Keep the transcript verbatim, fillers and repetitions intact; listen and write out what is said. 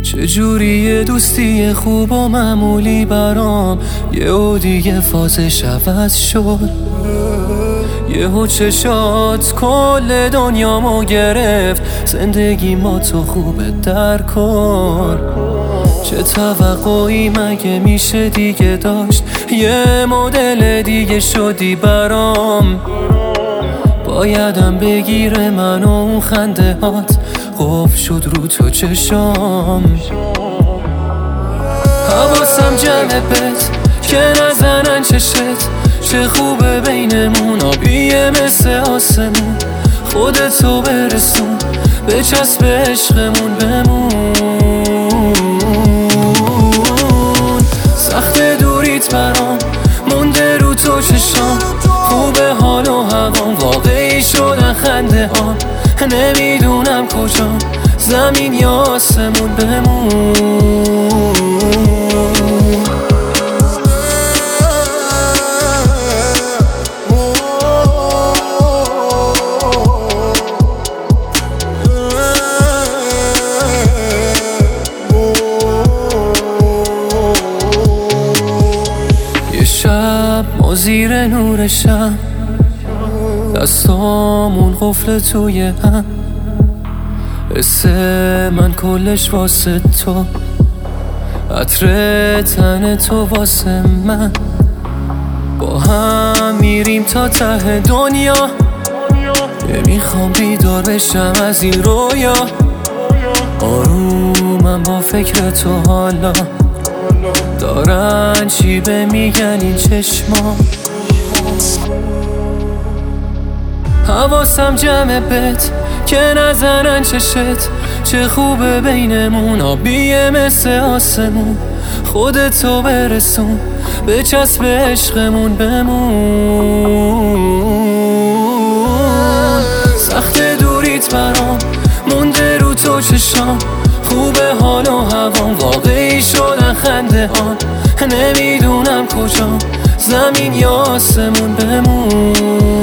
چجوری دوستی خوب و معمولی برام یهو دیگه فازش عوض شد. یهو چشات کل دنیامو گرفت، زندگی ما تو خوبه در کن. چه توقعی مگه میشه دیگه داشت، یه مدل دیگه شدی برام. بایدم بگیره منو اون خنده هات، قفل شد رو تو چشام. حواسم جمع بت که نزنن چشت، چه خوبه بینمون آبیه مثل آسمون. خودتو برسون به چسب عشقمون بمون. سخت دوریت برام مونده رو تو چشام، خوبه حال و هوام واقعی شدن خنده هام. نمیدونم کجا زمین یا آسمون بمون. یه شب ما زیر نور شب، دستامون قفل توی هم، حس من کلش واسه تو، عطر تن تو واسه من. با هم میریم تا ته دنیا، نمیخوام بیدار بشم از این رویا. آرومم با فکر تو حالا، دارن چی به میگن این چشما. حواسم جمع بت که نزنن چشت، چه خوبه بینمون آبیه مثل آسمون. خودتو برسون به چسب عشقمون بمون. سخت دوریت برام مونده رو تو چشام، خوبه حال و هوام واقعی شدن خنده هام. نمیدونم کجا زمین یا آسمون بمون.